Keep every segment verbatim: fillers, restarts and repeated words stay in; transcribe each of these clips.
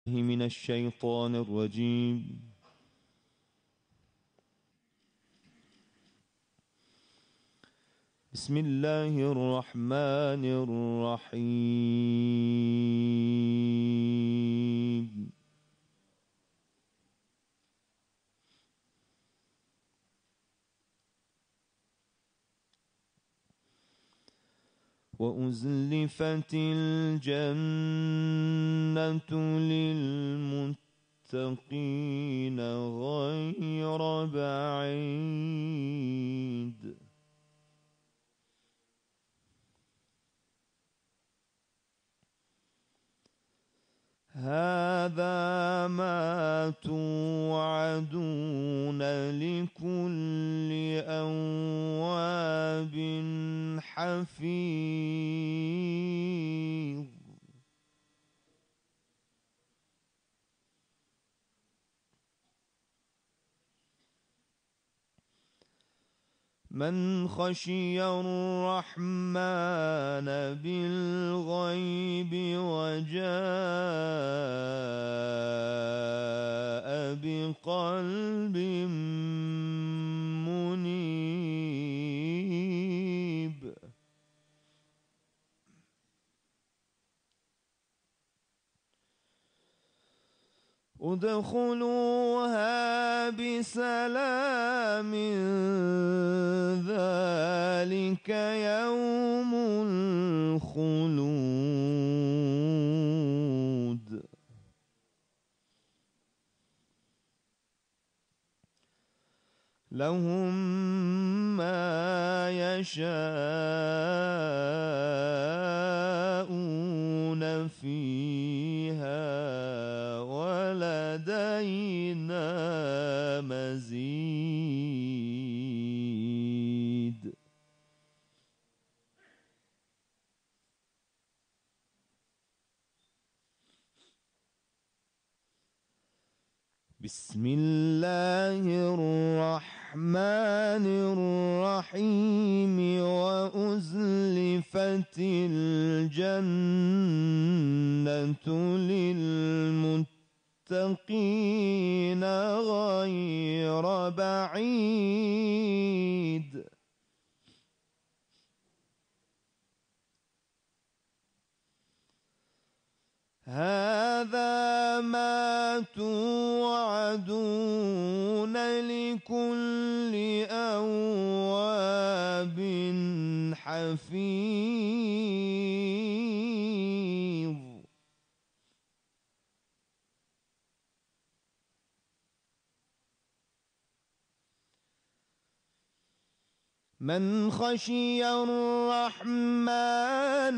من الشيطان الرجيم. بسم الله الرحمن الرحيم. وأزلفت الجنة للمتقين غير بعيد. هذا ما توعدون لكل أواب حفيظ. من خشي الرحمن بالغيب وجاء بقلب منيب. ادخلوها بسلام ذلك يوم الخلود. لهم ما يشاءون فيها ولدينا مزيد. بسم الله الرحمن الرحيم. وأزلفت الجنة للمتقين غير بعيد. هذا ما توعدون لكل أواب حفيظ. من خشي الرحمن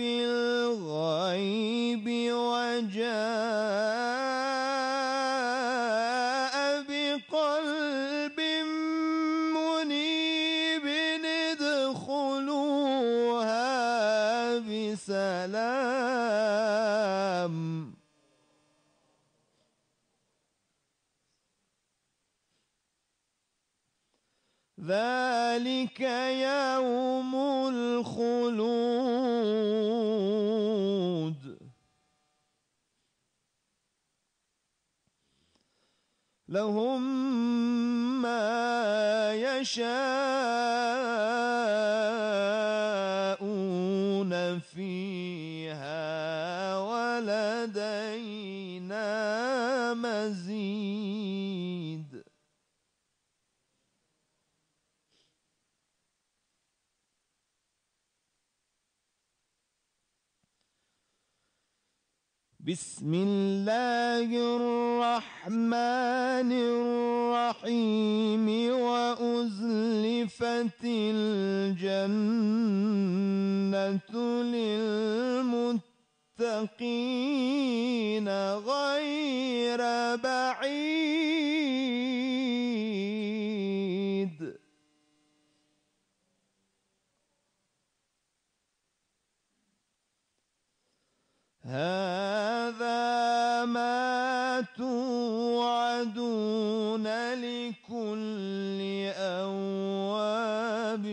بالغيب وجاء بقلب منيب ادخلوها بسلام. ذلك يوم الخلود. لهم ما يشاءون فيها ولدينا مزيد. بسم الله الرحمن الرحيم. وأزلفت الجنة للمتقين غير بعيد. هذا ما توعدون لكل أواب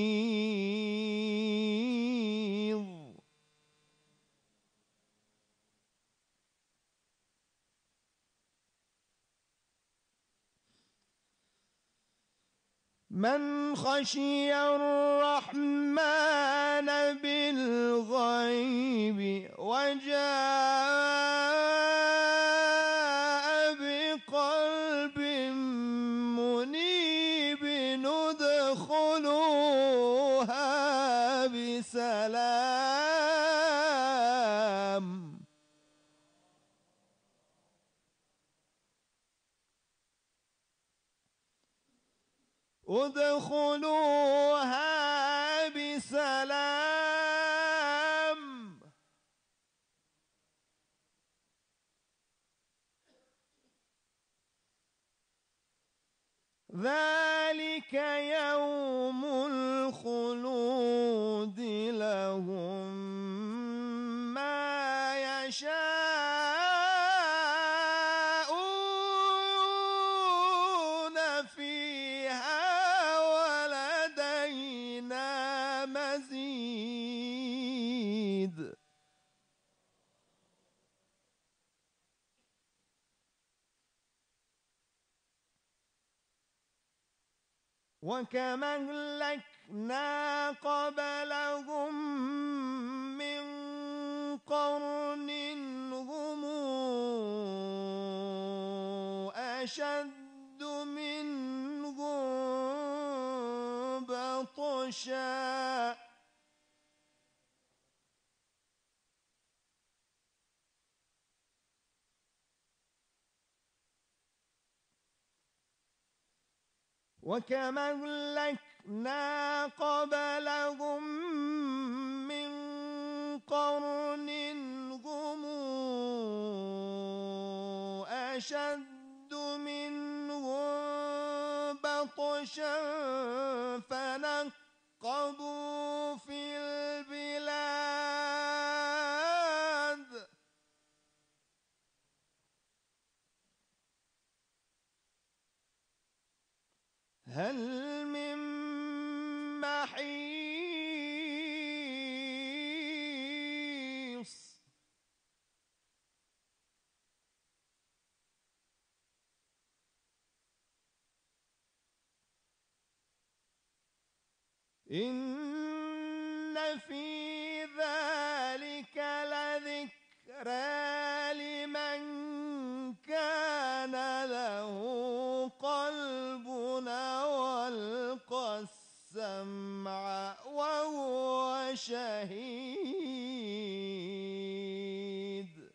حفيظ. من خشي الرحمن بالغيب وجاء بقلب منيب ادخلوها بسلام ادخلوها بسلام ذلك يوم الخلود لهم ما يشاءون فيها ولدينا مزيد وكما أهلكنا قبلهم من قرن هم أشد منهم بطشا وكما أهلكنا قبلهم من قرن هم أشد منهم بطشا فنقبوا في البلاد هل من محيص إن في ذلك لذكرى لمن كان له قلب وألقى السمع وهو شهيد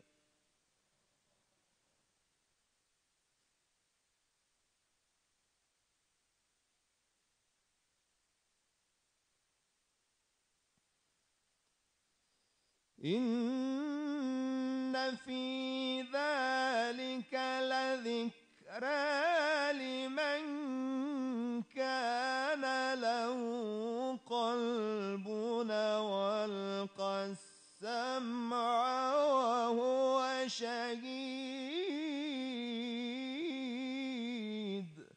إن في ذلك لذكرى لمن كان له قلب وألقى السمع وهو شهيد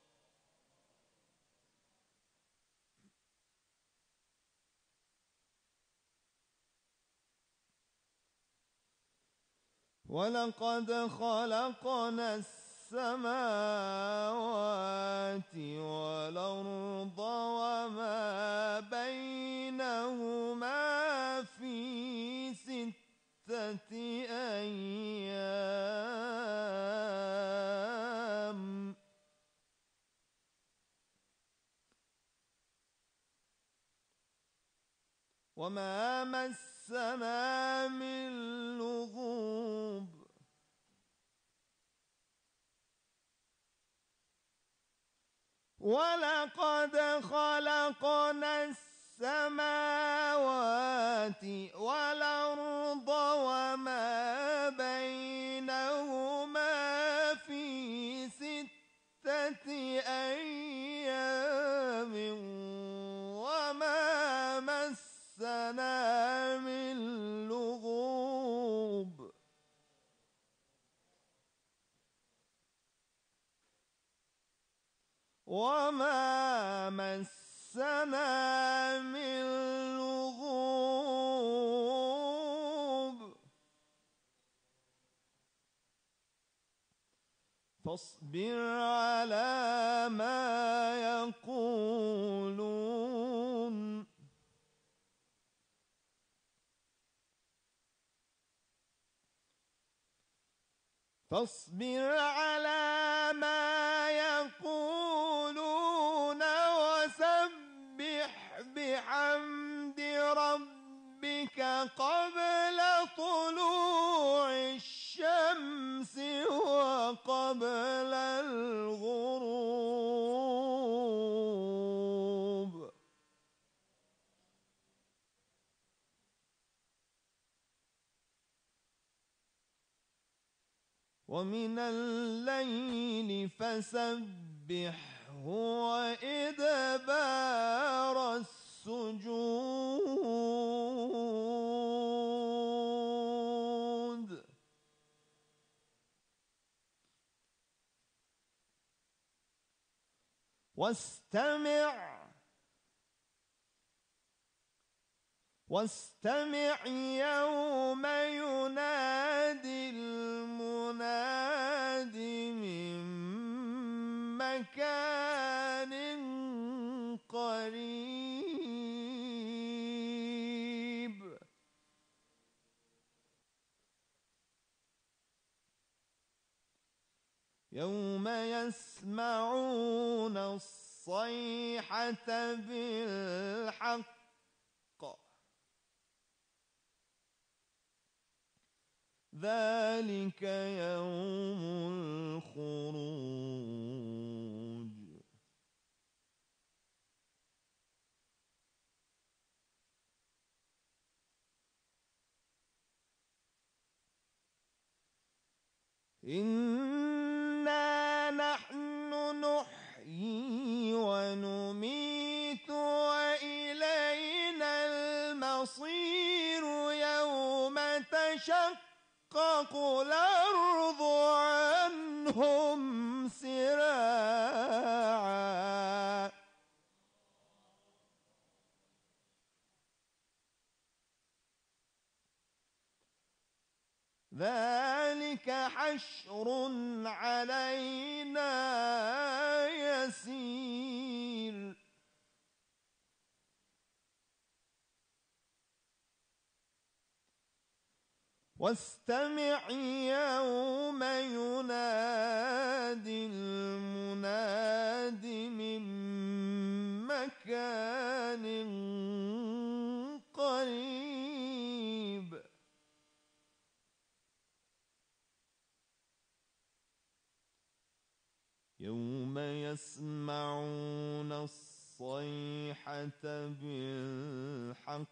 ولقد خلقنا السماوات والأرض وما بينهما في ستة أيام وما مسنا من لغوب ولقد خلقنا السماوات والأرض وما بينهما في ستة أيام وما مسنا من لغوب وما مسنا من لغوب فاصبر على ما يقولون فاصبر على ما يقولون وسبح بحمد ربك قبل طلوع الشمس وقبل الغروب ومن الليل فسبحه وإدبار السجود واستمع واستمع يوم ينادي المناد من مكان قريب يوم يسمعون الصيحة بالحق ذلك يوم الخروج إنا نحن نحيي ونميت وإلينا المصير يوم تشقق الأرض عنهم سراعا ذلك حشر علينا يسير واستمع يوم ينادي المناد من مكان قريب يوم يسمعون الصيحة بالحق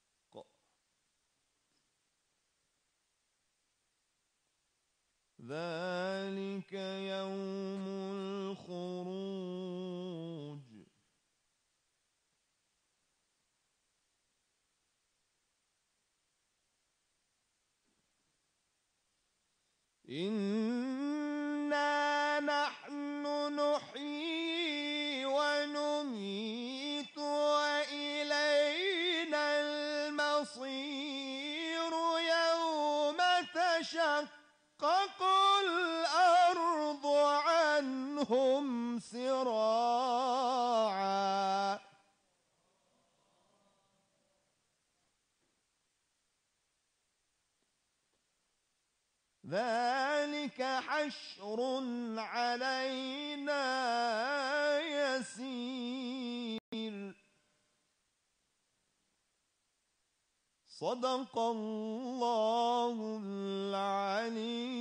ذلك يوم الخروج إنا نحن نحيي ونميت وإلينا المصير يوم تشقق الأرض عنهم سراعا ذلك حشر علينا يسير صدق الله العلي